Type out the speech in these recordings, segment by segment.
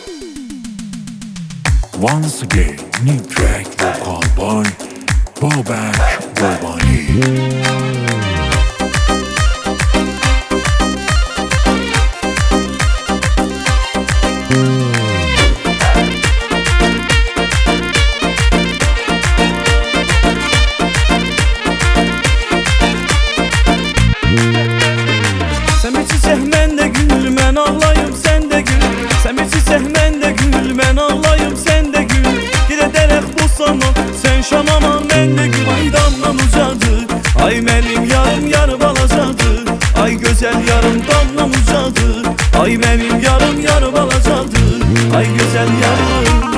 Once again, new track vocal by Babak Gurbani. Sen bir çiçek mən də gül, mən ağlayım sən də gül. Sen bir çiçek mən də gül, mən ağlayım sən də gül. Gedərək bu sana, sən şamama mən də gül. Ay damlam ucadı, ay mənim yarım yarı balacadı. Ay gözəl yarım damlam ucadı, ay mənim yarım yarı balacadı. Ay gözəl yarım.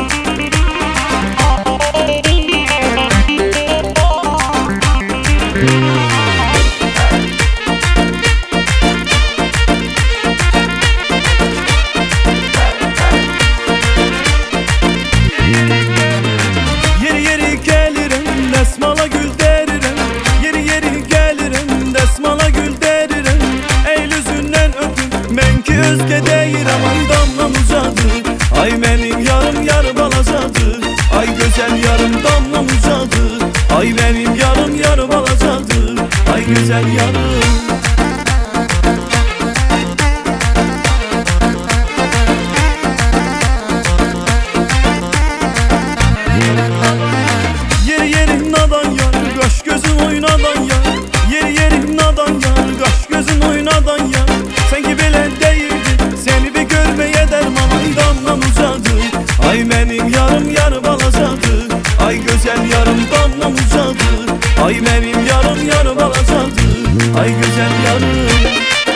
Desmala gül derirəm, yeri gəlirəm, desmala gül derirəm. Əyl üzündən öpüm, mən ki özgə deyirəm. Ay damlam ucadı, ay mənim yarım yarı balacadı. Ay gözəl yarım damlam ucadı, ay mənim yarım yarı balacadı. Ay gözəl yarım. Nadan yar, qaş gözün oynadan yar. Yeri nadan yar, qaş gözün oynadan yar. Sen ki belə deyirdin, seni bir görmeye derman. Ay damlam ucadı, ay mənim yarım yarı balacadı. Ay gözəl yarım damlam ucadı, ay mənim yarım yarı balacadı. Ay gözəl yarım.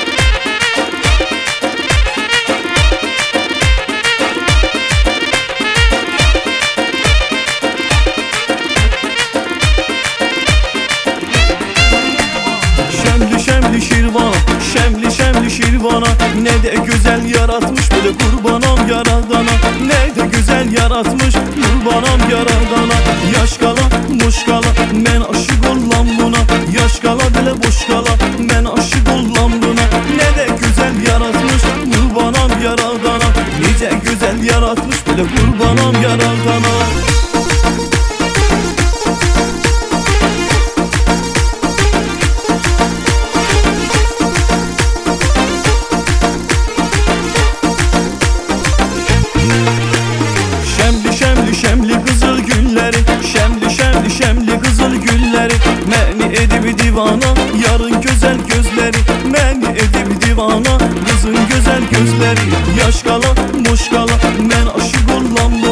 Şemli şirvana, ne de güzel yaratmış böyle kurbanam yaradana. Ne de güzel yaratmış kurbanam yaradana. Yaş kala muş kala, men aşık ollam buna. Yaş kala bile boş kala, men aşık ollam buna. Ne de güzel yaratmış kurbanam yaradana. Nice güzel yaratmış böyle kurbanam yaradana. Şemli kızıl gülleri, şemli kızıl gülleri. Məni edib divana, yarın güzel gözleri. Məni edib divana, kızın güzel gözleri. Yaş kala, muş kala, mən aşık ollam bu.